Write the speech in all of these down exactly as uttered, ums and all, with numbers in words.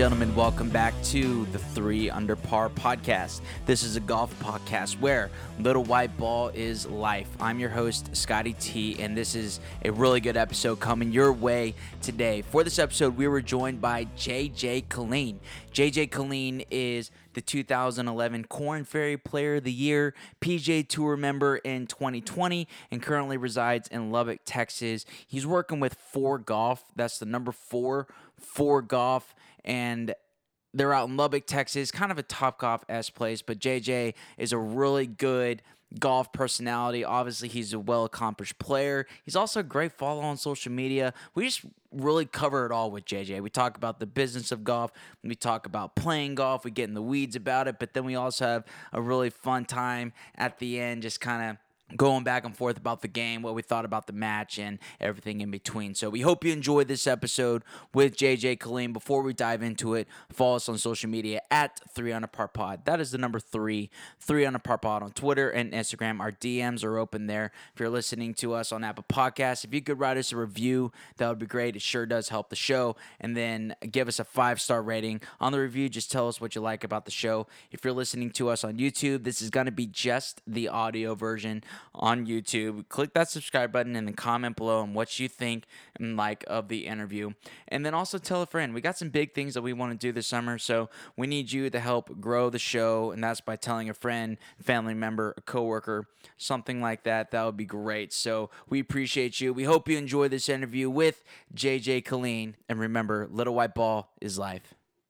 gentlemen, welcome back to the Three Under Par podcast. This is a golf podcast where little white ball is life. I'm your host, Scotty T, and this is a really good episode coming your way today. For this episode, we were joined by J J Killeen. J J Killeen is the two thousand eleven Korn Ferry Player of the Year, P G A Tour member in twenty twenty, and currently resides in Lubbock, Texas. He's working with Four Golf. That's the number four, Four Golf, and they're out in Lubbock, Texas, kind of a Topgolf-esque place, but J J is a really good golf personality. Obviously, he's a well-accomplished player. He's also a great follow on social media. We just really cover it all with J J. We talk about the business of golf. We talk about playing golf. We get in the weeds about it, but then we also have a really fun time at the end, just kind of going back and forth about the game, what we thought about the match, and everything in between. So we hope you enjoyed this episode with J J Killeen. Before we dive into it, follow us on social media at three Under Par Pod. That is the number three, three Under Par Pod on Twitter and Instagram. Our D Ms are open there. If you're listening to us on Apple Podcasts, if you could write us a review, that would be great. It sure does help the show. And then give us a five-star rating on the review. Just tell us what you like about the show. If you're listening to us on YouTube, this is going to be just the audio version on YouTube. Click that subscribe button and then comment below on what you think and like of the interview. And then also tell a friend. We got some big things that we want to do this summer, so we need you to help grow the show, and that's by telling a friend, family member, a coworker, something like that. That would be great. So we appreciate you. We hope you enjoy this interview with J J Killeen. And remember, little white ball is life.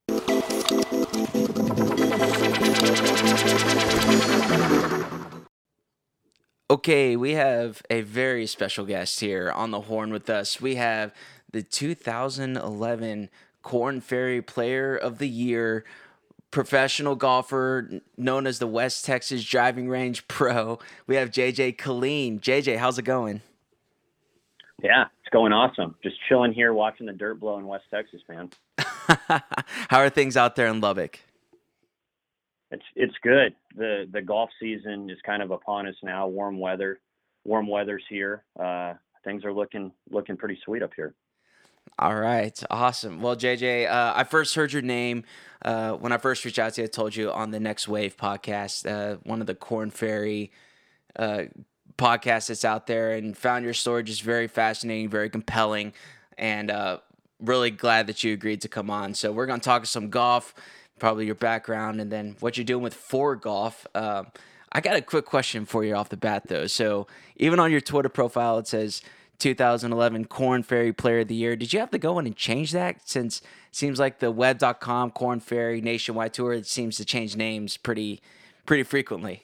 Okay, we have a very special guest here on the horn with us. We have the two thousand eleven Korn Ferry Player of the Year, professional golfer known as the West Texas Driving Range Pro. We have J J Killeen. J J, how's it going? Yeah, it's going awesome. Just chilling here watching the dirt blow in West Texas, man. How are things out there in Lubbock? It's it's good. The the golf season is kind of upon us now. Warm weather, warm weather's here. Uh, things are looking looking pretty sweet up here. All right, awesome. Well, J J, uh, I first heard your name uh, when I first reached out to you. I told you on the Next Wave podcast, uh, one of the Korn Ferry uh, podcasts that's out there, and found your story just very fascinating, very compelling, and uh, really glad that you agreed to come on. So we're gonna talk some golf, probably your background, and then what you're doing with Four Golf. Um, I got a quick question for you off the bat, though. So even on your Twitter profile, it says two thousand eleven Korn Ferry Player of the Year. Did you have to go in and change that? Since it seems like the web dot com Korn Ferry Nationwide Tour, it seems to change names pretty pretty frequently.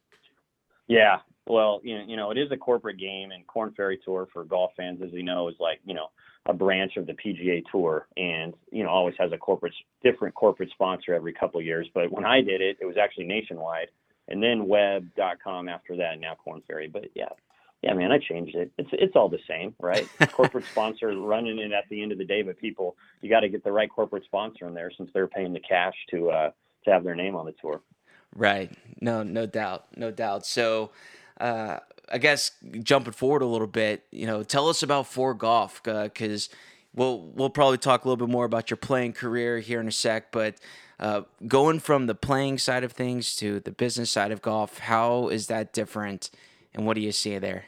Yeah, well, you know, you know, it is a corporate game, and Korn Ferry Tour for golf fans, as you know, is like, you know, a branch of the P G A Tour, and you know, always has a corporate, different corporate sponsor every couple of years. But when I did it, it was actually Nationwide, and then web dot com after that, and now Korn Ferry. But yeah, yeah, man, I changed it. It's it's all the same, right? Corporate sponsor running it at the end of the day, but people, you got to get the right corporate sponsor in there since they're paying the cash to uh, to have their name on the tour. Right. No, no doubt, no doubt. So. Uh, I guess jumping forward a little bit, you know, tell us about Four Golf, because uh, we'll we'll probably talk a little bit more about your playing career here in a sec. But uh, going from the playing side of things to the business side of golf, how is that different, and what do you see there?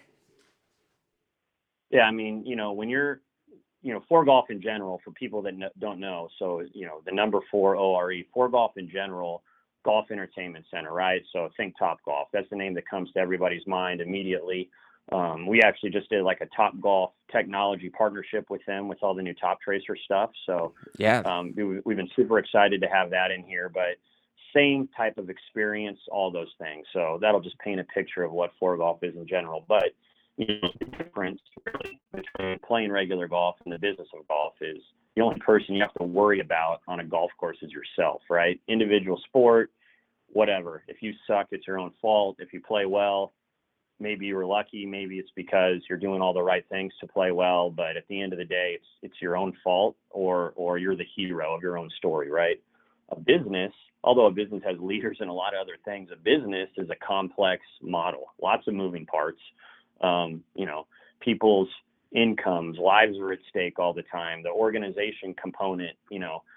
Yeah, I mean, you know, when you're, you know, Four Golf in general, for people that no, don't know, so you know, the number four O R E, Four Golf in general. Golf Entertainment Center, right? So think Top Golf. That's the name that comes to everybody's mind immediately. Um, we actually just did like a Top Golf technology partnership with them with all the new Top Tracer stuff. So yeah, um, we, we've been super excited to have that in here, but same type of experience, all those things. So that'll just paint a picture of what Four Golf is in general. But you know, the difference really between playing regular golf and the business of golf is the only person you have to worry about on a golf course is yourself, right? Individual sport, whatever. If you suck, it's your own fault. If you play well, maybe you were lucky. Maybe it's because you're doing all the right things to play well. But at the end of the day, it's it's your own fault, or or you're the hero of your own story, right? A business, although a business has leaders and a lot of other things, a business is a complex model, lots of moving parts. Um, you know, people's incomes, lives are at stake all the time. The organization component, you know,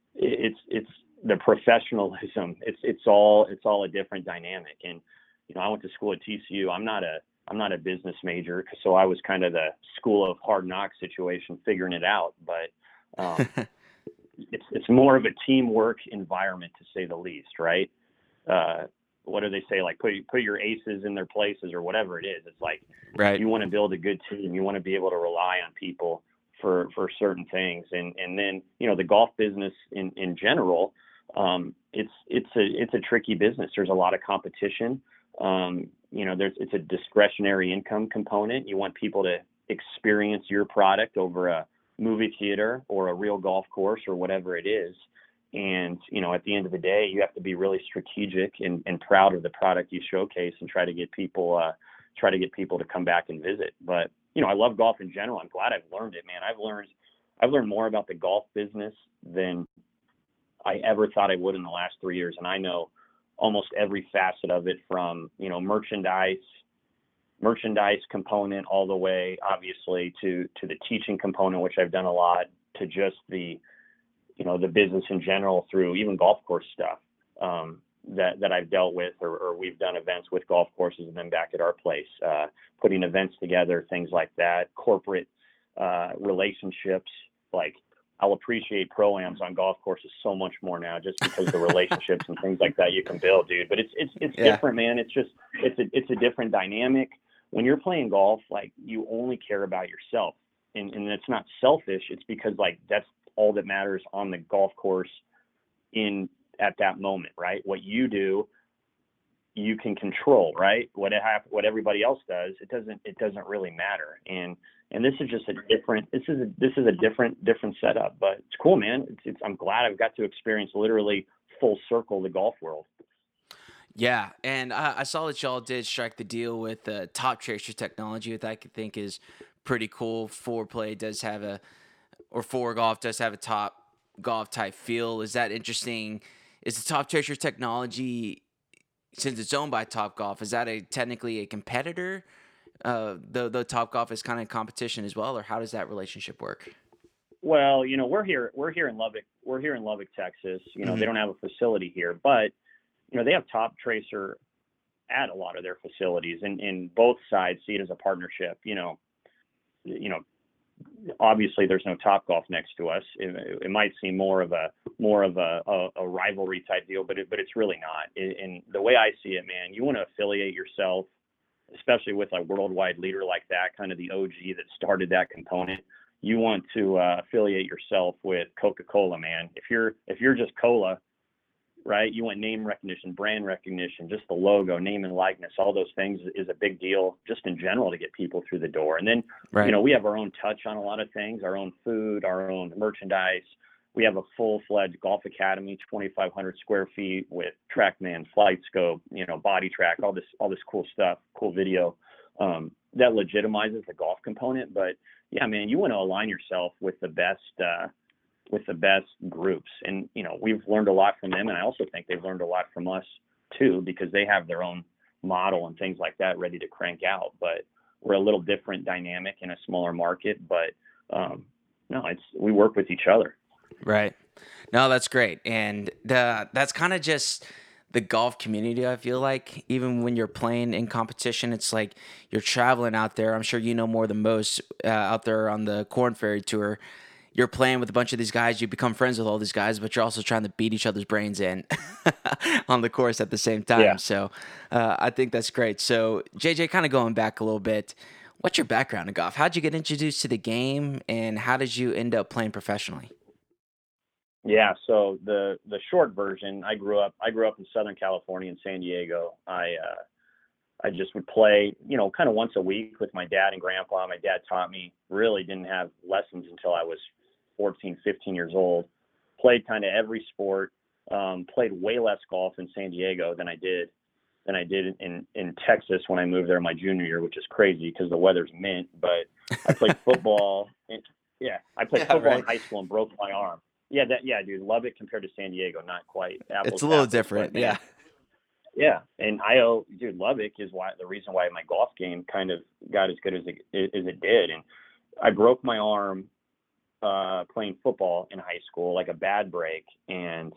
it's it's the professionalism. It's it's all it's all a different dynamic. And you know, I went to school at T C U. I'm not a I'm not a business major, so I was kind of the school of hard knocks situation, figuring it out. But um, it's it's more of a teamwork environment, to say the least, right? Uh, what do they say? Like put put your aces in their places, or whatever it is. It's like, Right. you want to build a good team. You want to be able to rely on people for for certain things. And and then, you know, the golf business in in general, um, it's it's a it's a tricky business. There's a lot of competition. Um, you know, there's it's a discretionary income component. You want people to experience your product over a movie theater or a real golf course or whatever it is. And, you know, at the end of the day, you have to be really strategic and, and proud of the product you showcase, and try to get people, uh, try to get people to come back and visit. But, you know, I love golf in general. I'm glad I've learned it, man. I've learned, I've learned more about the golf business than I ever thought I would in the last three years. And I know almost every facet of it, from, you know, merchandise, merchandise component all the way, obviously, to, to the teaching component, which I've done a lot, to just the, you know, the business in general, through even golf course stuff um, that, that I've dealt with, or, or we've done events with golf courses and then back at our place, uh, putting events together, things like that, corporate uh, relationships. Like, I'll appreciate pro-ams on golf courses so much more now, just because of the relationships and things like that you can build, dude. But it's, it's, it's Yeah. different, man. It's just, it's a, it's a different dynamic. When you're playing golf, like, you only care about yourself, and, and it's not selfish. It's because, like, that's all that matters on the golf course in at that moment, right? What you do, you can control, right? What it hap- what everybody else does, it doesn't it doesn't really matter. And and this is just a different this is a, this is a different different setup, but it's cool, man. It's, it's I'm glad I've got to experience literally full circle the golf world. Yeah, and I, I saw that y'all did strike the deal with uh, Top Tracer technology, which I could think is pretty cool. Foreplay does have a, or Four Golf does have a Top Golf type feel. Is that interesting? Is the Top Tracer technology, since it's owned by Top Golf, is that a technically a competitor? Uh, the the Top Golf is kind of competition as well, or how does that relationship work? Well, you know, we're here we're here in Lubbock. We're here in Lubbock, Texas. You know, Mm-hmm. they don't have a facility here, but you know, they have Top Tracer at a lot of their facilities, and, and both sides see it as a partnership. You know, you know, obviously there's no Top Golf next to us. It, it might seem more of a more of a, a, a rivalry type deal, but it, but it's really not. And the way I see it, man, you want to affiliate yourself, especially with a worldwide leader like that, kind of the O G that started that component. You want to uh, affiliate yourself with Coca-Cola, man. If you're if you're just cola, right? You want name recognition, brand recognition, just the logo, name and likeness, all those things is a big deal just in general to get people through the door. And then, Right. you know, we have our own touch on a lot of things, our own food, our own merchandise. We have a full-fledged golf academy, twenty-five hundred square feet, with TrackMan, Flight Scope, you know, Body Track, all this, all this cool stuff, cool video um, that legitimizes the golf component. But yeah, man, you want to align yourself with the best, uh, with the best groups. And, you know, we've learned a lot from them. And I also think they've learned a lot from us too, because they have their own model and things like that ready to crank out. But we're a little different dynamic in a smaller market, but um, no, it's, we work with each other. Right. No, that's great. And the, that's kind of just the golf community, I feel like. Even when you're playing in competition, it's like you're traveling out there. I'm sure you know more than most uh, out there on the Corn Ferry Tour. You're playing with a bunch of these guys. You become friends with all these guys, but you're also trying to beat each other's brains in on the course at the same time. Yeah. So uh, I think that's great. So J J, kind of going back a little bit, what's your background in golf? How'd you get introduced to the game, and how did you end up playing professionally? Yeah. So the, the short version, I grew up, I grew up in Southern California in San Diego. I, uh, I just would play, you know, kind of once a week with my dad and grandpa. My dad taught me, really didn't have lessons until I was fourteen, fifteen years old. Played kind of every sport, um, played way less golf in San Diego than I did, than I did in, in Texas when I moved there my junior year, which is crazy because the weather's mint, but I played football. And, yeah. I played Yeah, football right. in high school and broke my arm. Yeah. That, yeah, dude, Lubbock compared to San Diego, not quite apples It's a to little apples, different. but, man, Yeah. yeah, and I owe, dude, Lubbock is why the reason why my golf game kind of got as good as it as it did. And I broke my arm uh, playing football in high school, like a bad break, and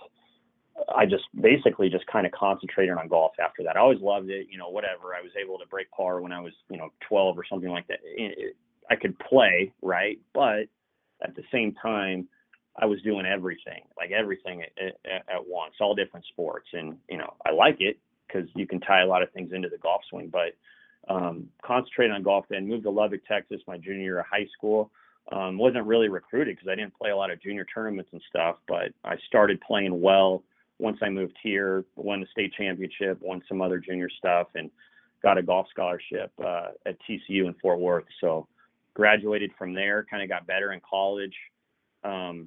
I just basically just kind of concentrated on golf after that. I always loved it, you know, whatever. I was able to break par when I was, you know, twelve or something like that. It, I could play, right? But at the same time, I was doing everything, like everything at, at, at once, all different sports. And, you know, I like it because you can tie a lot of things into the golf swing, but um, concentrated on golf then, moved to Lubbock, Texas, my junior year of high school. Um, wasn't really recruited because I didn't play a lot of junior tournaments and stuff, but I started playing well once I moved here, won the state championship, won some other junior stuff, and got a golf scholarship uh, at T C U in Fort Worth. So graduated from there, kind of got better in college, um,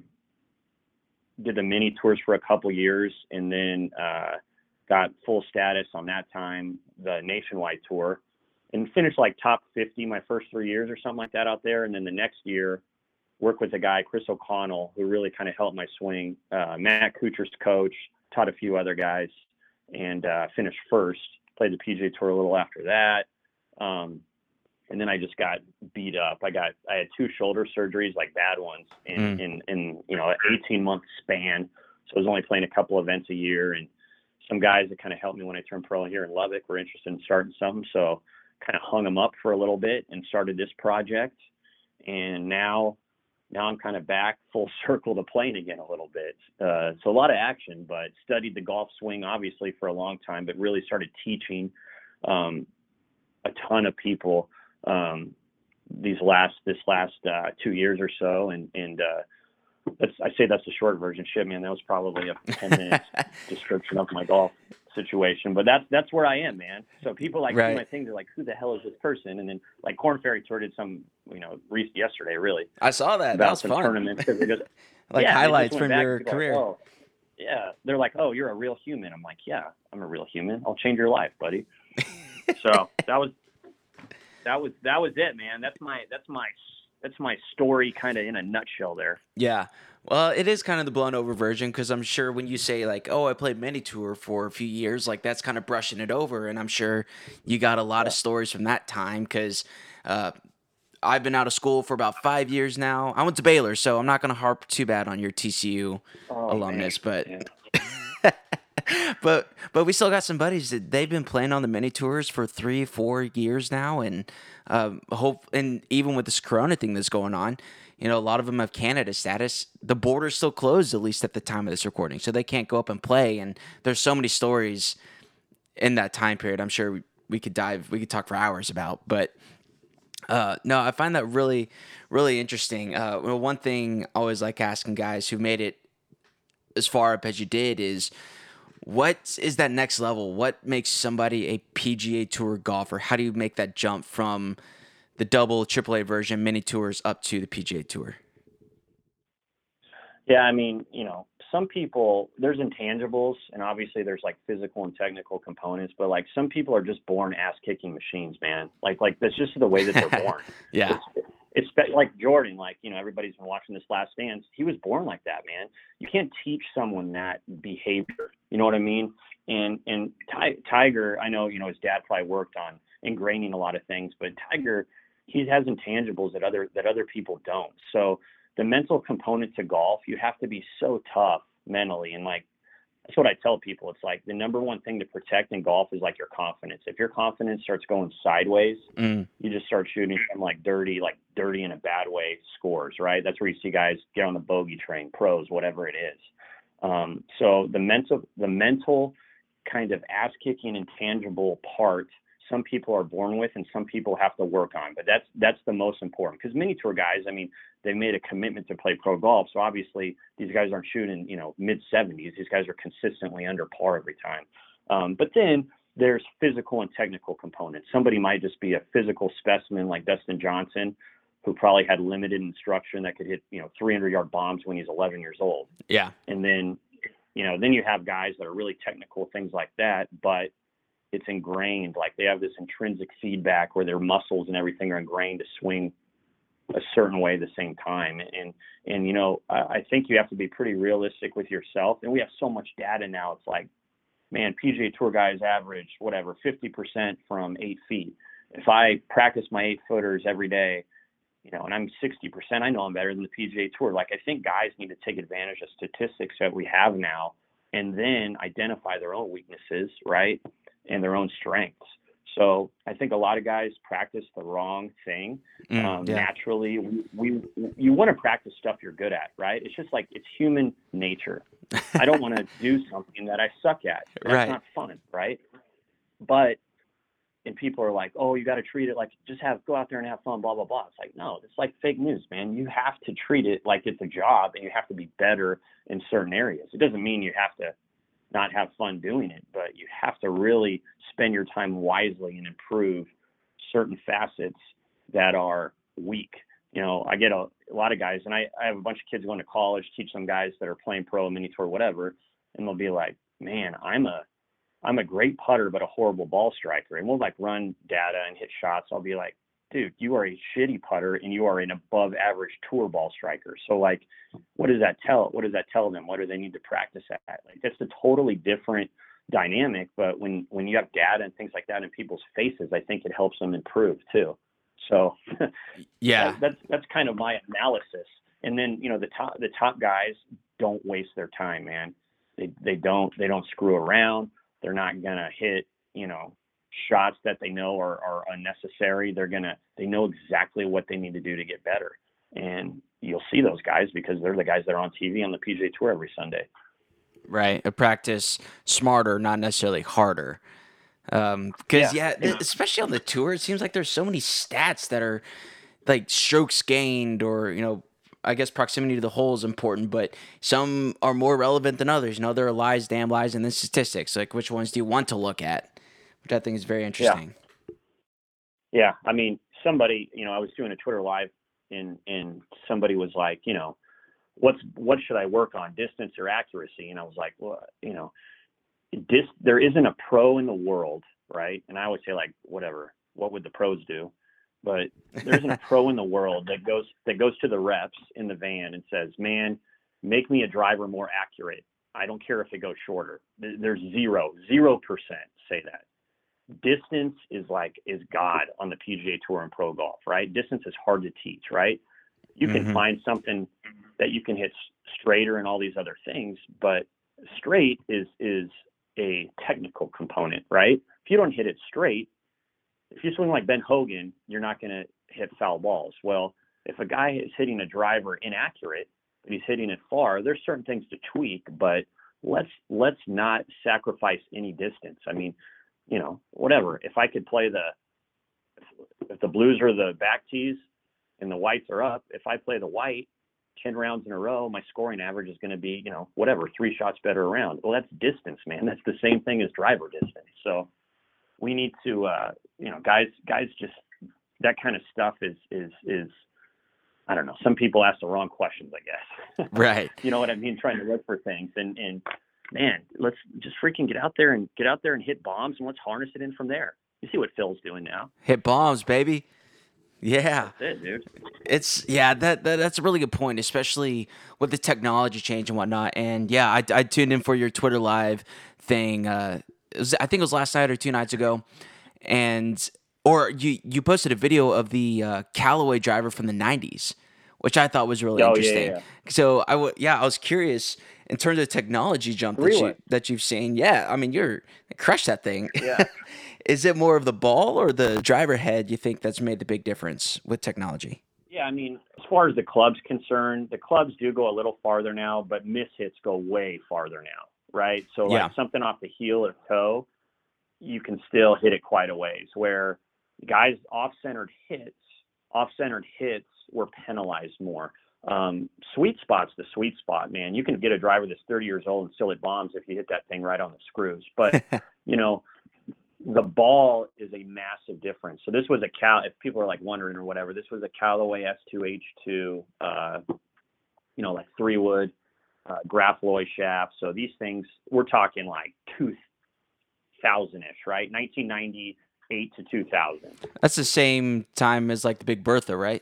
did the mini tours for a couple years, and then uh, got full status on that time, the nationwide tour, and finished like top fifty my first three years or something like that out there. And then the next year, worked with a guy, Chris O'Connell, who really kind of helped my swing. Uh, Matt Kuchar's coach, taught a few other guys, and uh, finished first. Played the P G A Tour a little after that. Um, and then I just got beat up. I got, I had two shoulder surgeries, like bad ones, in, Mm. in, in, you know, an eighteen month span. So I was only playing a couple events a year, and some guys that kind of helped me when I turned pro here in Lubbock were interested in starting something. So kind of hung them up for a little bit and started this project. And now, now I'm kind of back full circle to playing again a little bit. Uh, so a lot of action, but studied the golf swing obviously for a long time, but really started teaching um, a ton of people um, these last, this last uh, two years or so. And, and uh, that's, I say that's the short version. Shit, man, that was probably a ten minute description of my golf situation, but that's, that's where I am, man. So people like Right. see my thing, they're like, who the hell is this person? And then like Corn Ferry Tour did some, you know, re- yesterday, really. I saw that. That About was some fun. tournaments. 'Cause they just, Like yeah, they just highlights went from back your and people are career. like, oh, yeah. They're like, oh, you're a real human. I'm like, yeah, I'm a real human. I'll change your life, buddy. So that was, that was, that was it, man. That's my, that's my, that's my story kind of in a nutshell there. Yeah. Well, it is kind of the blown over version because I'm sure when you say like, oh, I played mini tour for a few years, like that's kind of brushing it over. And I'm sure you got a lot Yeah. of stories from that time because uh, I've been out of school for about five years now. I went to Baylor, so I'm not going to harp too bad on your T C U Oh, alumnus, man. but Yeah. but but we still got some buddies that they've been playing on the mini tours for three, four years now, and um, hope and even with this Corona thing that's going on, you know, a lot of them have Canada status. The border's still closed, at least at the time of this recording, so they can't go up and play. And there's so many stories in that time period. I'm sure we, we could dive, we could talk for hours about, but. Uh, no, I find that really, really interesting. Uh, well, one thing I always like asking guys who made it as far up as you did is, what is that next level? What makes somebody a P G A Tour golfer? How do you make that jump from the double triple A version mini tours up to the P G A Tour? Yeah, I mean, you know, some people, there's intangibles, and obviously there's like physical and technical components, but like some people are just born ass-kicking machines, man. Like, like that's just the way that they're born. Yeah. It's, it's spe- like Jordan, like, you know, everybody's been watching this Last Dance. He was born like that, man. You can't teach someone that behavior. You know what I mean? And, and Ty- Tiger, I know, you know, his dad probably worked on ingraining a lot of things, but Tiger, he has intangibles that other, that other people don't. So the mental component to golf, you have to be so tough mentally. And like, that's what I tell people. It's like the number one thing to protect in golf is like your confidence. If your confidence starts going sideways, Mm. you just start shooting some like dirty, like dirty in a bad way scores, right? That's where you see guys get on the bogey train, pros, whatever it is. Um, so the mental, the mental kind of ass kicking intangible part, some people are born with and some people have to work on, but that's, that's the most important because mini tour guys, I mean, they made a commitment to play pro golf. So obviously these guys aren't shooting, you know, mid seventies. These guys are consistently under par every time. Um, but then there's physical and technical components. Somebody might just be a physical specimen like Dustin Johnson, who probably had limited instruction that could hit, you know, three hundred yard bombs when he's eleven years old. Yeah. And then, you know, then you have guys that are really technical, things like that, but it's ingrained. Like they have this intrinsic feedback where their muscles and everything are ingrained to swing a certain way at the same time. And, and, you know, I, I think you have to be pretty realistic with yourself. And we have so much data now. It's like, man, P G A Tour guys average whatever, fifty percent from eight feet. If I practice my eight footers every day, you know, and I'm sixty percent, I know I'm better than the P G A Tour. Like, I think guys need to take advantage of statistics that we have now and then identify their own weaknesses, right, and their own strengths. So I think a lot of guys practice the wrong thing. Mm, um, yeah. Naturally, we, we you want to practice stuff you're good at, right? It's just like, it's human nature. I don't want to do something that I suck at. That's Right. not fun, right? But and people are like, oh, you got to treat it like, just have, go out there and have fun, blah, blah, blah. It's like, no, it's like fake news, man. You have to treat it like it's a job, and you have to be better in certain areas. It doesn't mean you have to not have fun doing it, but you have to really spend your time wisely and improve certain facets that are weak. You know, I get a, a lot of guys, and I, I have a bunch of kids going to college, teach some guys that are playing pro, mini tour, whatever. And they'll be like, man, I'm a, I'm a great putter, but a horrible ball striker. And we'll like run data and hit shots. I'll be like, dude, you are a shitty putter and you are an above average tour ball striker. So like, what does that tell? What does that tell them? What do they need to practice at? Like, that's a totally different dynamic. But when, when you have data and things like that in people's faces, I think it helps them improve too. So yeah, that, that's, that's kind of my analysis. And then, you know, the top, the top guys don't waste their time, man. They, they don't, they don't screw around. They're not going to hit, you know, shots that they know are, are unnecessary. They're going to, they know exactly what they need to do to get better. And you'll see those guys because they're the guys that are on T V on the P G A Tour every Sunday. Right. A practice smarter, not necessarily harder. Um, because Yeah. yeah, e- especially on the tour, it seems like there's so many stats that are like strokes gained, or you know, I guess proximity to the hole is important, but some are more relevant than others. You know, there are lies, damn lies, and then statistics. Like, which ones do you want to look at? Which I think is very interesting. Yeah. I mean, somebody, you know, I was doing a Twitter live and, and somebody was like, you know, what's, what should I work on, distance or accuracy? And I was like, well, you know, dis, there isn't a pro in the world, right? And I always say, like, whatever, what would the pros do? But there isn't a pro in the world that goes that goes to the reps in the van and says, man, make me a driver more accurate. I don't care if it goes shorter. There's zero, zero percent say that. Distance is like, is God on the P G A Tour and pro golf, right? Distance is hard to teach, right? You can Mhm. find something that you can hit straighter and all these other things, but straight is is a technical component, right? If you don't hit it straight, if you swing like Ben Hogan, you're not going to hit foul balls. Well, if a guy is hitting a driver inaccurate, but he's hitting it far, there's certain things to tweak, but let's let's not sacrifice any distance. I mean, you know, whatever. If I could play the if the blues are the back tees and the whites are up, if I play the white ten rounds in a row, my scoring average is going to be, you know, whatever, three shots better around. Well, that's distance, man. That's the same thing as driver distance. So we need to, uh, you know, guys, guys, just that kind of stuff is, is, is, I don't know. Some people ask the wrong questions, I guess. Right. You know what I mean? Trying to look for things and, and man, let's just freaking get out there and get out there and hit bombs and let's harness it in from there. You see what Phil's doing now. Hit bombs, baby. Yeah. That's it, dude. It's yeah, that, that that's a really good point, especially with the technology change and whatnot. And yeah, I, I tuned in for your Twitter live thing. Uh, it was, I think it was last night or two nights ago, and or you you posted a video of the uh, Callaway driver from the nineties, which I thought was really Oh, yeah, interesting. yeah. So I w- yeah, I was curious in terms of technology jump that Three-way. you that you've seen. Yeah, I mean you're crushed that thing. Yeah. Is it more of the ball or the driver head you think that's made the big difference with technology? Yeah, I mean, as far as the club's concerned, the clubs do go a little farther now, but miss hits go way farther now, right? So like Yeah. something off the heel or toe, you can still hit it quite a ways. Where guys off-centered hits, off-centered hits were penalized more. Um, sweet spot's the sweet spot, man. You can get a driver that's thirty years old and still hit bombs if you hit that thing right on the screws. But you know, the ball is a massive difference. So this was a Cal, if people are like wondering or whatever, this was a Callaway S two H two, uh, you know, like three wood, uh, Grafloy shaft. So these things, we're talking like two thousand-ish, right? nineteen ninety-eight to two thousand. That's the same time as like the Big Bertha, right?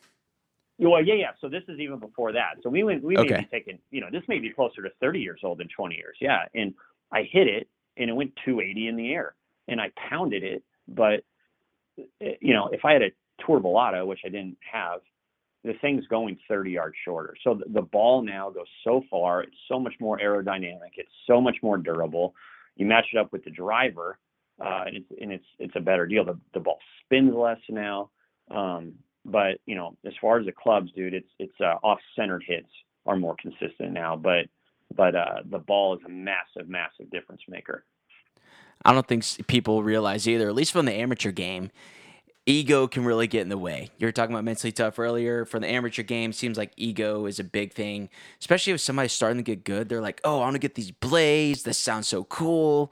Well, yeah, yeah. So this is even before that. So we went, we may Okay. be taking, you know, this may be closer to thirty years old than twenty years. Yeah. And I hit it and it went two eighty in the air. And I pounded it, but you know, if I had a Tour Velata, which I didn't have, the thing's going thirty yards shorter. So the, the ball now goes so far. It's so much more aerodynamic. It's so much more durable. You match it up with the driver, uh, and it's and it's it's a better deal. The the ball spins less now. Um, but you know, as far as the clubs, dude, it's it's uh, off-centered hits are more consistent now. But but uh, the ball is a massive, massive difference maker. I don't think s- people realize either, at least from the amateur game, ego can really get in the way. You were talking about mentally tough earlier. For the amateur game, seems like ego is a big thing, especially if somebody's starting to get good. They're like, oh, I want to get these blades. This sounds so cool.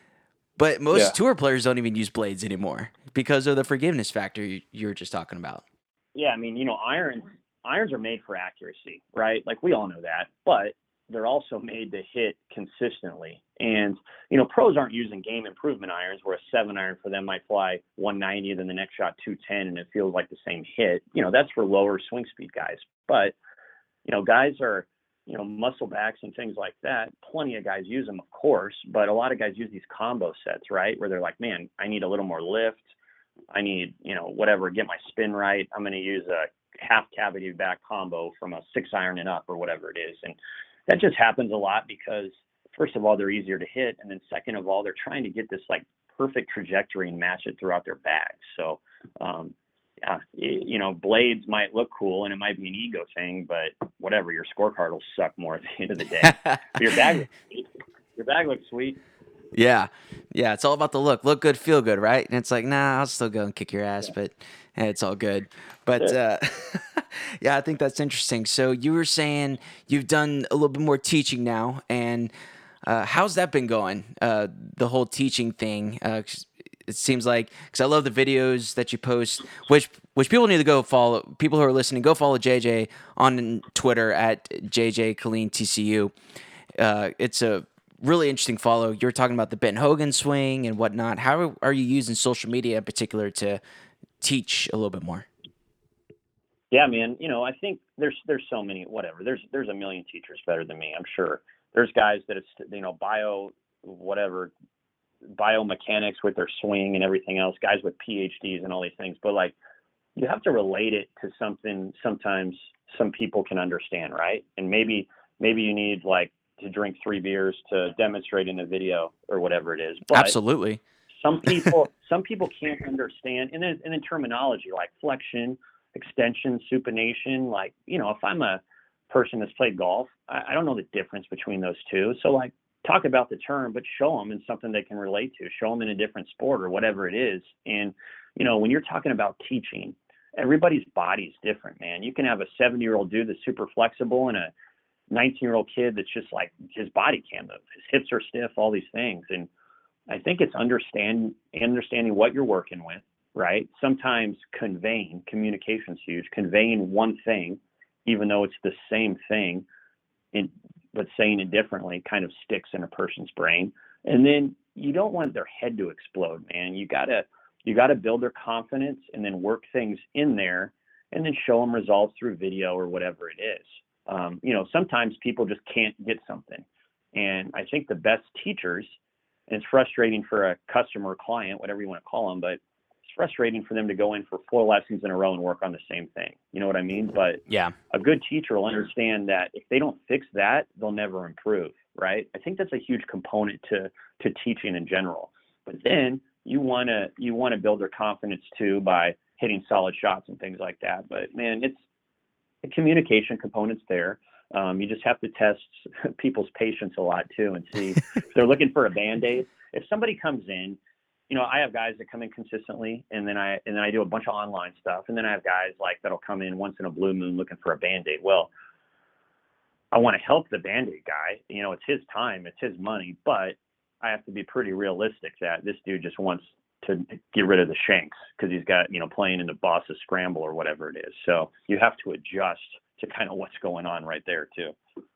But most Yeah. tour players don't even use blades anymore because of the forgiveness factor you, you were just talking about. Yeah, I mean, you know, irons irons are made for accuracy, right? Like we all know that, but they're also made to hit consistently. And, you know, pros aren't using game improvement irons where a seven iron for them might fly one ninety, then the next shot two ten, and it feels like the same hit. You know, that's for lower swing speed guys. But, you know, guys are, you know, muscle backs and things like that. Plenty of guys use them, of course, but a lot of guys use these combo sets, right? Where they're like, man, I need a little more lift. I need, you know, whatever, get my spin right. I'm going to use a half cavity back combo from a six iron and up or whatever it is. And that just happens a lot because, first of all, they're easier to hit. And then second of all, they're trying to get this like perfect trajectory and match it throughout their bag. So, um, yeah, you know, blades might look cool and it might be an ego thing, but whatever, your scorecard will suck more at the end of the day. But your bag looks sweet. Your bag looks sweet. Yeah. Yeah. It's all about the look. Look good, feel good, right? And it's like, nah, I'll still go and kick your ass, Yeah. but hey, it's all good. But uh, yeah, I think that's interesting. So you were saying you've done a little bit more teaching now. And uh, how's that been going? Uh, the whole teaching thing? Uh, 'cause it seems like, because I love the videos that you post, which which people need to go follow. People who are listening, go follow J J on Twitter at J J Killeen T C U. Uh, it's a really interesting follow. You were talking about the Ben Hogan swing and whatnot. How are you using social media in particular to teach a little bit more? Yeah, man. You know, I think there's there's so many, whatever. There's there's a million teachers better than me, I'm sure. There's guys that it's, you know, bio, whatever, biomechanics with their swing and everything else, guys with P H Ds and all these things. But like, you have to relate it to something sometimes some people can understand, right? And maybe maybe you need like to drink three beers to demonstrate in a video or whatever it is. But Absolutely. some people some people can't understand, and then and then terminology like flexion, extension, supination. Like, you know, if I'm a person that's played golf, I, I don't know the difference between those two. So like, talk about the term, but show them in something they can relate to. Show them in a different sport or whatever it is. And you know, when you're talking about teaching, everybody's body's different, man. You can have a seventy year old dude that's super flexible and a nineteen year old kid that's just like, his body can't move, his hips are stiff, all these things. And I think it's understand understanding what you're working with, right? Sometimes conveying, communication's huge. Conveying one thing, even though it's the same thing, in, but saying it differently kind of sticks in a person's brain. And then you don't want their head to explode, man. You gotta you gotta build their confidence and then work things in there and then show them results through video or whatever it is. Um, you know, sometimes people just can't get something. And I think the best teachers, and it's frustrating for a customer or client, whatever you want to call them, but it's frustrating for them to go in for four lessons in a row and work on the same thing. You know what I mean? But Yeah. a good teacher will understand that if they don't fix that, they'll never improve, right? I think that's a huge component to to teaching in general. But then you want to you want to build their confidence too by hitting solid shots and things like that. But man, it's the communication component's there. Um, you just have to test people's patience a lot too and see if they're looking for a Band-Aid. If somebody comes in, you know, I have guys that come in consistently, and then I and then I do a bunch of online stuff, and then I have guys like that'll come in once in a blue moon looking for a Band-Aid. Well, I want to help the Band-Aid guy. You know, it's his time, it's his money, but I have to be pretty realistic that this dude just wants to get rid of the shanks because he's got, you know, playing in the Boss's Scramble or whatever it is. So you have to adjust to kind of what's going on right there too.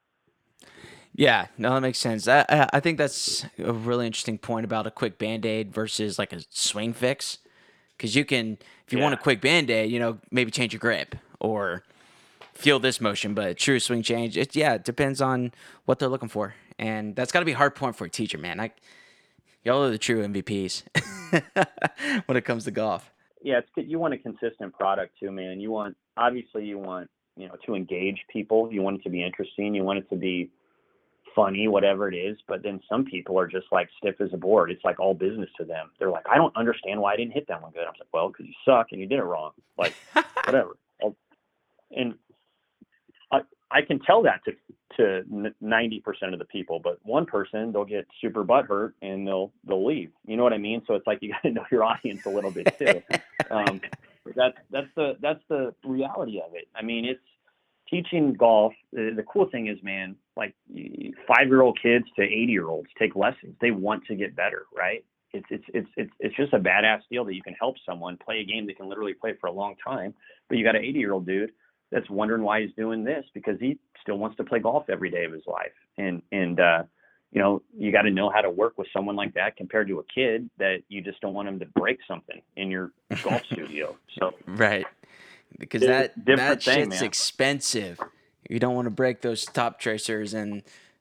Yeah, no, that makes sense. I, I I think that's a really interesting point about a quick Band-Aid versus like a swing fix. Because you can, if you Yeah. want a quick Band-Aid, you know, maybe change your grip or feel this motion, but a true swing change, it, yeah, it depends on what they're looking for. And that's got to be a hard point for a teacher, man. I, y'all are the true M V Ps when it comes to golf. yeah, it's good. You want a consistent product too, man. You want, obviously you want, you know, to engage people. You want it to be interesting. You want it to be funny, whatever it is. But then some people are just like stiff as a board. It's like all business to them. They're like, I don't understand why I didn't hit that one good. I was like, well, because you suck and you did it wrong. Like, whatever. And I, I can tell that to to ninety percent of the people, but one person, they'll get super butthurt and they'll they'll leave. You know what I mean? So it's like you got to know your audience a little bit too. Um, that's that's the that's the reality of it. I mean, it's teaching golf. The, the cool thing is, man, like five-year-old kids to eighty-year-olds take lessons. They want to get better, right? It's it's it's it's it's just a badass deal that you can help someone play a game they can literally play for a long time. But you got an eighty-year-old dude that's wondering why he's doing this because he still wants to play golf every day of his life. And, and, uh, you know, you got to know how to work with someone like that compared to a kid that you just don't want him to break something in your golf studio. So, right. Because that, that thing, shit's man. expensive. You don't want to break those top tracers and,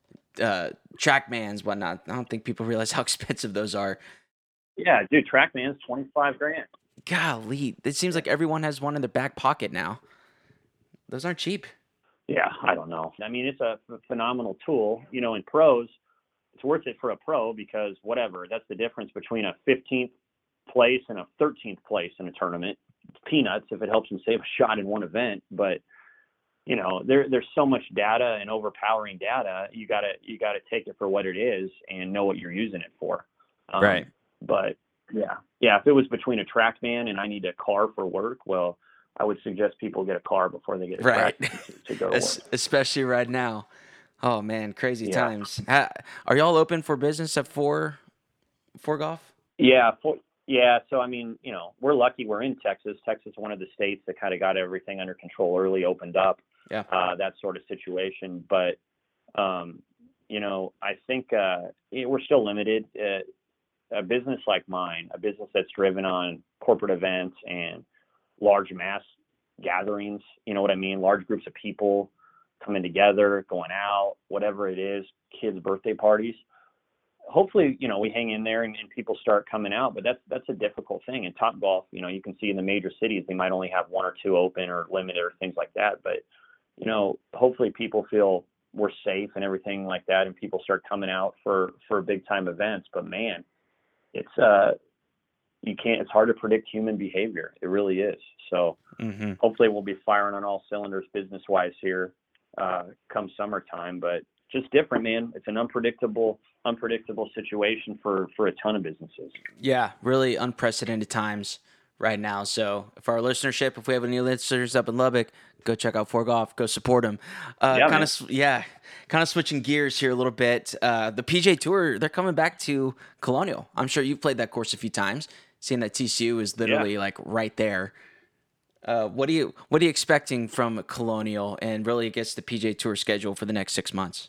uh, TrackMans, whatnot. I don't think people realize how expensive those are. Yeah, dude, TrackMan's twenty-five grand. Golly. It seems like everyone has one in their back pocket now. Those aren't cheap. Yeah, I don't know. I mean, it's a phenomenal tool. You know, in pros, it's worth it for a pro because whatever, that's the difference between a fifteenth place and a thirteenth place in a tournament. It's peanuts if it helps them save a shot in one event. But, you know, there there's so much data and overpowering data. You gotta you gotta take it for what it is and know what you're using it for. Um, right. But yeah, yeah. If it was between a TrackMan and I need a car for work, well, I would suggest people get a car before they get a right. TrackMan to, to go to work. Especially right now. Oh man, crazy yeah. times. Are y'all open for business at four, four golf? Yeah, for, yeah. So I mean, you know, we're lucky. We're in Texas. Texas is one of the states that kind of got everything under control early, opened up. Yeah. Uh, that sort of situation. But um, you know, I think uh, we're still limited. Uh, a business like mine, a business that's driven on corporate events and large mass gatherings, you know what I mean? Large groups of people coming together, going out, whatever it is, kids' birthday parties. Hopefully, you know, we hang in there and, and people start coming out, but that's, that's a difficult thing. In Topgolf, you know, you can see in the major cities, they might only have one or two open or limited or things like that. But, you know, hopefully people feel we're safe and everything like that. And people start coming out for, for big time events, but man, it's, uh, you can't, it's hard to predict human behavior. It really is. So mm-hmm. hopefully we'll be firing on all cylinders business wise here, uh, come summertime, but just different, man. It's an unpredictable, unpredictable situation for, for a ton of businesses. Yeah. Really unprecedented times right now. So for our listenership, if we have any listeners up in Lubbock, go check out four golf, go support them. Uh, yeah, kind of, yeah, kind of switching gears here a little bit. Uh, the P G A Tour, they're coming back to Colonial. I'm sure you've played that course a few times, seeing that T C U is literally yeah. like right there. Uh, what are you, what are you expecting from Colonial and really against the P G A Tour schedule for the next six months?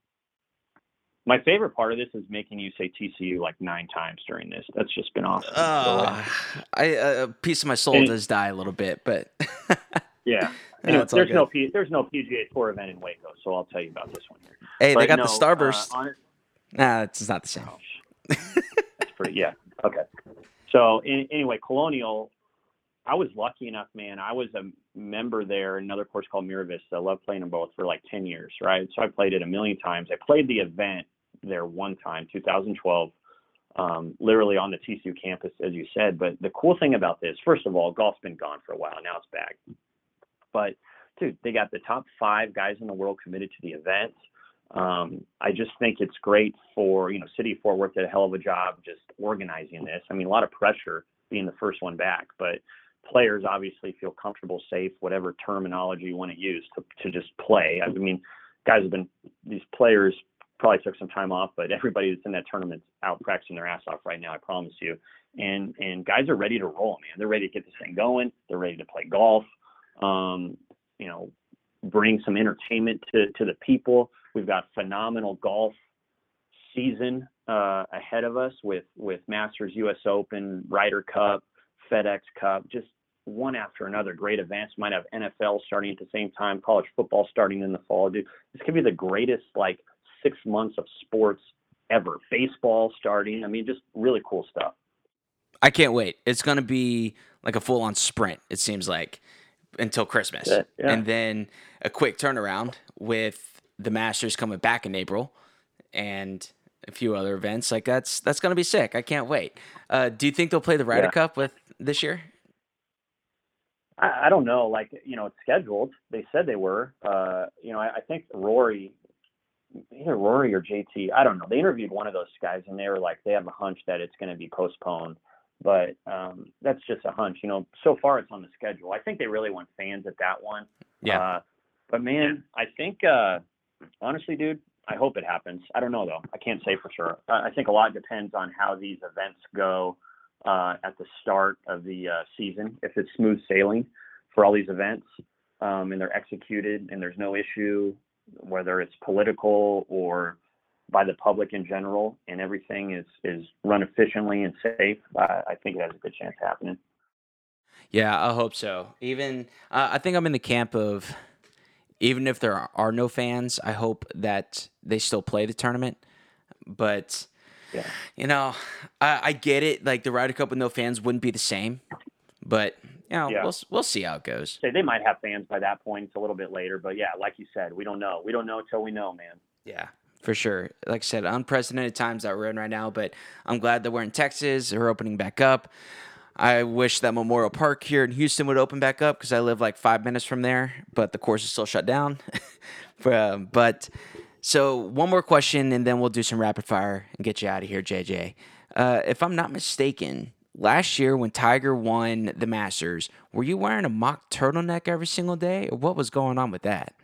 My favorite part of this is making you say T C U like nine times during this. That's just been awesome. Uh, I, uh, a piece of my soul and, does die a little bit, but yeah. Anyway, there's no P, there's no P G A Tour event in Waco, so I'll tell you about this one here. Hey, but they got no, the Starburst. Uh, on, nah, it's not the same. Oh, that's pretty. Yeah. Okay. So in, anyway, Colonial. I was lucky enough, man. I was a member there in another course called Mira Vista. I love playing them both for like ten years, right? So I played it a million times. I played the event there one time, two thousand twelve, um, literally on the T C U campus, as you said. But the cool thing about this, first of all, golf's been gone for a while. Now it's back. But, dude, they got the top five guys in the world committed to the event. Um, I just think it's great for, you know, City of Fort Worth did a hell of a job just organizing this. I mean, a lot of pressure being the first one back, but players obviously feel comfortable, safe, whatever terminology you want to use to, to just play. I mean, guys have been, these players probably took some time off, but everybody that's in that tournament's out practicing their ass off right now, I promise you. And, and guys are ready to roll, man. They're ready to get this thing going. They're ready to play golf, um, you know, bring some entertainment to, to the people. We've got phenomenal golf season uh, ahead of us with, with Masters, U S Open, Ryder Cup, FedEx Cup, just one after another great events. Might have N F L starting at the same time, college football starting in the fall. Dude, this could be the greatest like six months of sports ever. Baseball starting. I mean, just really cool stuff. I can't wait. It's going to be like a full-on sprint, it seems like, until Christmas. Yeah, yeah. And then a quick turnaround with the Masters coming back in April and a few other events. Like, that's that's going to be sick. I can't wait. Uh, do you think they'll play the Ryder Yeah. Cup with this year? I, I don't know. Like, you know, it's scheduled. They said they were. Uh, you know, I, I think Rory, either Rory or J T, I don't know. They interviewed one of those guys, and they were like, they have a hunch that it's going to be postponed. But um, that's just a hunch. You know, so far it's on the schedule. I think they really want fans at that one. Yeah. Uh, but, man, I think, uh, honestly, dude, I hope it happens. I don't know, though. I can't say for sure. Uh, I think a lot depends on how these events go uh, at the start of the uh, season. If it's smooth sailing for all these events um, and they're executed and there's no issue, whether it's political or by the public in general, and everything is, is run efficiently and safe, uh, I think it has a good chance of happening. Yeah, I hope so. Even uh, I think I'm in the camp of, even if there are, are no fans, I hope that they still play the tournament. But, Yeah. you know, I, I get it. Like, the Ryder Cup with no fans wouldn't be the same. But, you know, Yeah. we'll we'll see how it goes. Say they might have fans by that point. It's a little bit later. But, yeah, like you said, we don't know. We don't know until we know, man. Yeah, for sure. Like I said, unprecedented times that we're in right now. But I'm glad that we're in Texas. We're opening back up. I wish that Memorial Park here in Houston would open back up because I live like five minutes from there, but the course is still shut down. um, but so one more question, and then we'll do some rapid fire and get you out of here, J J. Uh, if I'm not mistaken, last year when Tiger won the Masters, were you wearing a mock turtleneck every single day, or what was going on with that?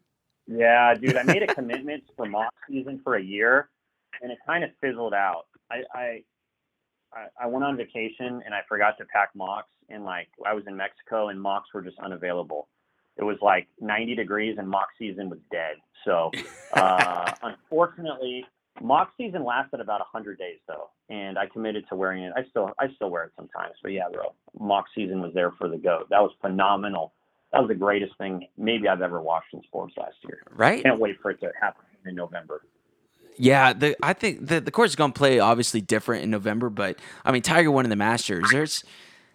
Yeah, dude, I made a commitment for mock season for a year, and it kind of fizzled out. I, I I went on vacation and I forgot to pack mocks, and like I was in Mexico and mocks were just unavailable. It was like ninety degrees and mock season was dead. So uh, unfortunately, mock season lasted about one hundred days though, and I committed to wearing it. I still I still wear it sometimes, but yeah, bro, mock season was there for the GOAT. That was phenomenal. That was the greatest thing maybe I've ever watched in sports last year. Right? Can't wait for it to happen in November. Yeah, the I think the the course is gonna play obviously different in November, but I mean Tiger won in the Masters. There's,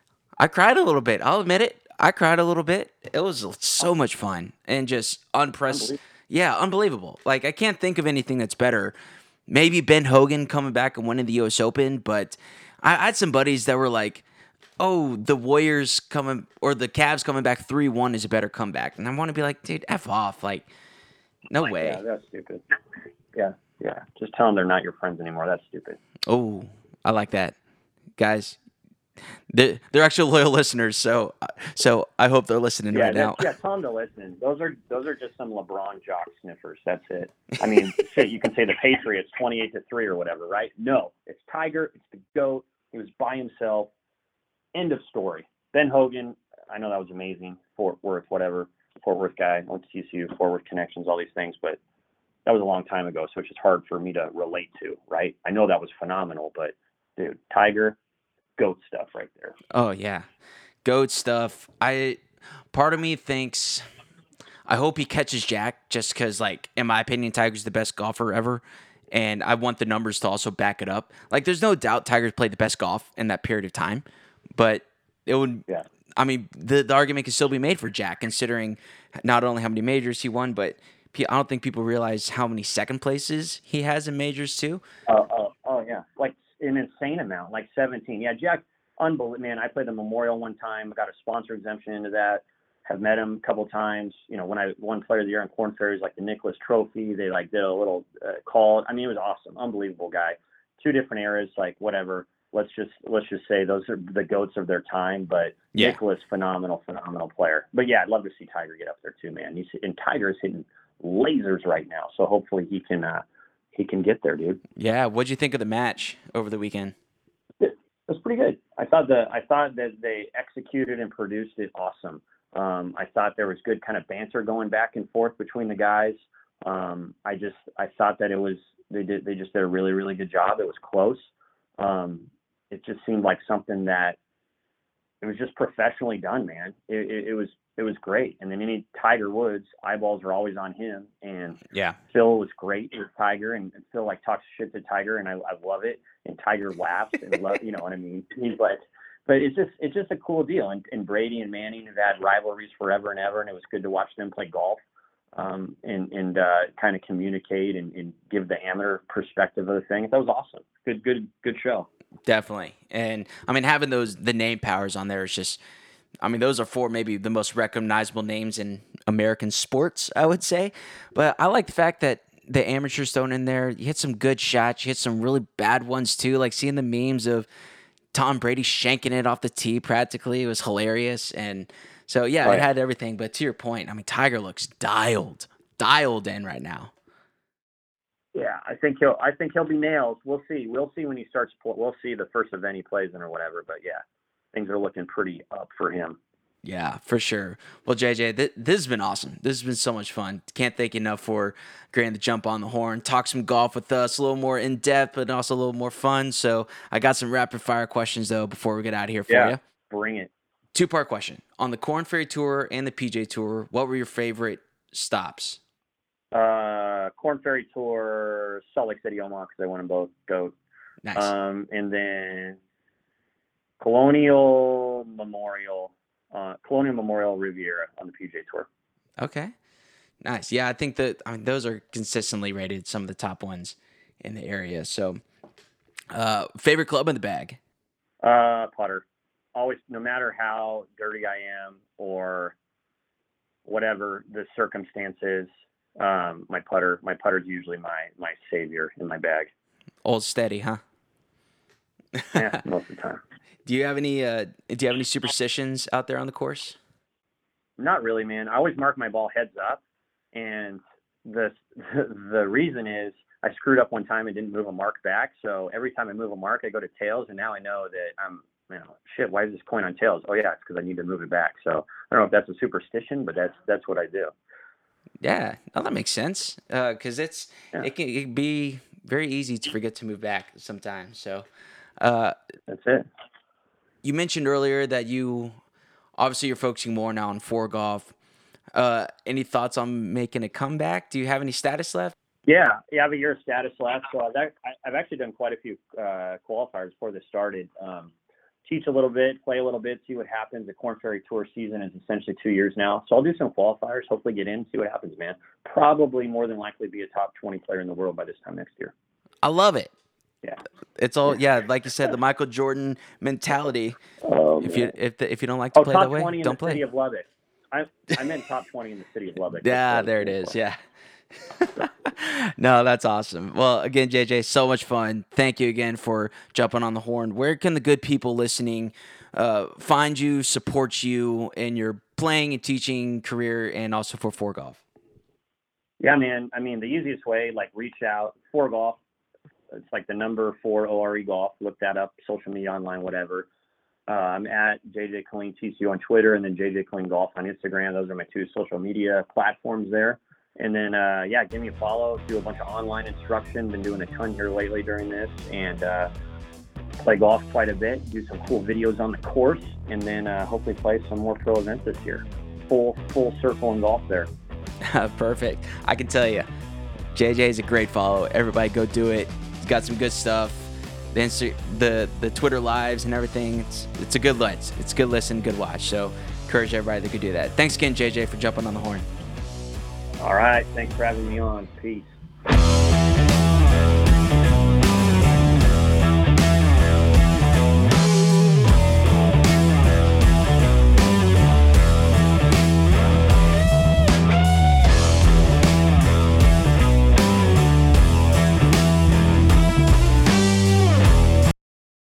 I cried a little bit. I'll admit it. I cried a little bit. It was so much fun and just unprecedented. Yeah, unbelievable. Like I can't think of anything that's better. Maybe Ben Hogan coming back and winning the U S Open, but I, I had some buddies that were like, "Oh, the Warriors coming or the Cavs coming back three one is a better comeback," and I want to be like, "Dude, f off!" Like, no way. Yeah, that's stupid. Yeah. Yeah, just tell them they're not your friends anymore. That's stupid. Oh, I like that, guys. They're, they're actually loyal listeners, so so I hope they're listening Yeah, right now. yeah, tell them to listen. Those are those are just some LeBron jock sniffers. That's it. I mean, shit, you can say the Patriots twenty-eight to three or whatever, right? No, it's Tiger. It's the GOAT. He was by himself. End of story. Ben Hogan. I know that was amazing. Fort Worth, whatever. Fort Worth guy. Went to T C U. Fort Worth connections. All these things, but that was a long time ago, so it's just hard for me to relate to, right? I know that was phenomenal, but dude, Tiger, GOAT stuff right there. Oh yeah, GOAT stuff. I part of me thinks I hope he catches Jack, just because, like, in my opinion, Tiger's the best golfer ever, and I want the numbers to also back it up. Like, there's no doubt Tiger's played the best golf in that period of time, but it would. Yeah. I mean, the the argument can still be made for Jack, considering not only how many majors he won, but I don't think people realize how many second places he has in majors too. Oh, oh, oh yeah, like an insane amount, like seventeen. Yeah, Jack, unbelievable, man. I played the Memorial one time, got a sponsor exemption into that. Have met him a couple of times. You know, when I won Player of the Year on Corn Ferries, like the Nicholas Trophy, they like did a little uh, call. I mean, it was awesome, unbelievable guy. Two different eras, like whatever. Let's just let's just say those are the GOATs of their time. But Yeah. Nicholas, phenomenal, phenomenal player. But yeah, I'd love to see Tiger get up there too, man. He's and Tiger's hitting lasers right now, so hopefully he can uh, he can get there, dude. Yeah, what'd you think of the match over the weekend? It was pretty good. I thought the I thought that they executed and produced it awesome. Um, I thought there was good kind of banter going back and forth between the guys. Um, I just I thought that it was they did they just did a really really good job. It was close. Um, it just seemed like something that it was just professionally done, man. It, it, it was it was great. And then any Tiger Woods, eyeballs are always on him. And yeah, Phil was great with Tiger, and, and Phil like talks shit to Tiger, and I, I love it. And Tiger laughs and love, you know what I mean. He's like, but it's just it's just a cool deal. And, and Brady and Manning have had rivalries forever and ever, and it was good to watch them play golf. Um, and and uh, kind of communicate and, and give the amateur perspective of the thing. That was awesome. Good, good, good show. Definitely. And I mean, having those the name powers on there is just, I mean, those are four maybe the most recognizable names in American sports, I would say. But I like the fact that the amateurs thrown in there. You hit some good shots. You hit some really bad ones too. Like seeing the memes of Tom Brady shanking it off the tee practically. It was hilarious. And so, yeah, Right. it had everything. But to your point, I mean, Tiger looks dialed, dialed in right now. Yeah, I think he'll. I think he'll be nails. We'll see. We'll see when he starts. We'll see the first event he plays in or whatever. But yeah, things are looking pretty up for him. Yeah, for sure. Well, J J, th- this has been awesome. This has been so much fun. Can't thank you enough for agreeing to jump on the horn, talk some golf with us, a little more in depth, but also a little more fun. So I got some rapid fire questions though before we get out of here for Yeah, you. bring it. Two part question: on the Korn Ferry Tour and the P G A Tour, what were your favorite stops? Uh, Korn Ferry Tour, Salt Lake City, Omaha, because I won them both. Goat. Nice. Um, and then Colonial Memorial, uh, Colonial Memorial Riviera on the P G A Tour. Okay. Nice. Yeah, I think that I mean those are consistently rated some of the top ones in the area. So, uh, favorite club in the bag? Uh, putter. Always, no matter how dirty I am or whatever the circumstances, um, my putter, my putter's usually my my savior in my bag. Old steady, huh? Yeah, most of the time. Do you have any uh, do you have any superstitions out there on the course? Not really, man. I always mark my ball heads up, and the the reason is I screwed up one time and didn't move a mark back. So every time I move a mark, I go to tails, and now I know that I'm, you know, shit. Why is this coin on tails? Oh yeah, it's because I need to move it back. So I don't know if that's a superstition, but that's that's what I do. Yeah, no, that makes sense. Uh, cause it's Yeah. it can it can be very easy to forget to move back sometimes. So, uh, That's it. you mentioned earlier that you obviously you're focusing more now on four golf. Uh, any thoughts on making a comeback? Do you have any status left? Yeah, yeah. I have a year of status left, so I've ac- I've actually done quite a few uh, qualifiers before this started. Um, teach a little bit, play a little bit, see what happens. The Korn Ferry Tour season is essentially two years now, so I'll do some qualifiers. Hopefully, get in, see what happens, man. Probably more than likely be a top twenty player in the world by this time next year. I love it. Yeah. It's all yeah, like you said, the Michael Jordan mentality. Oh, If man. you if the, if you don't like to oh, play top that way, twenty in don't the city play. of Lubbock. I I meant top twenty in the city of Lubbock. Yeah, That's what I there was it looking is. for. Yeah. No, that's awesome. Well, again, J J, so much fun. Thank you again for jumping on the horn. Where can the good people listening uh, find you, support you in your playing and teaching career, and also for Four Golf? Yeah, man. I mean, the easiest way, like, reach out. Four Golf. It's like the number four O R E Golf. Look that up, social media, online, whatever. Uh, I'm at J J Killeen T C U on Twitter, and then J J Killeen Golf on Instagram. Those are my two social media platforms there. And then, uh, yeah, give me a follow. Do a bunch of online instruction. Been doing a ton here lately during this, and uh, play golf quite a bit. Do some cool videos on the course, and then uh, hopefully play some more pro events this year. Full full circle in golf there. Perfect. I can tell you, J J is a great follow. Everybody go do it. He's got some good stuff. The Insta- the the Twitter lives and everything. It's it's a good listen. It's a good listen, good watch. So encourage everybody that could do that. Thanks again, J J, for jumping on the horn. All right. Thanks for having me on. Peace.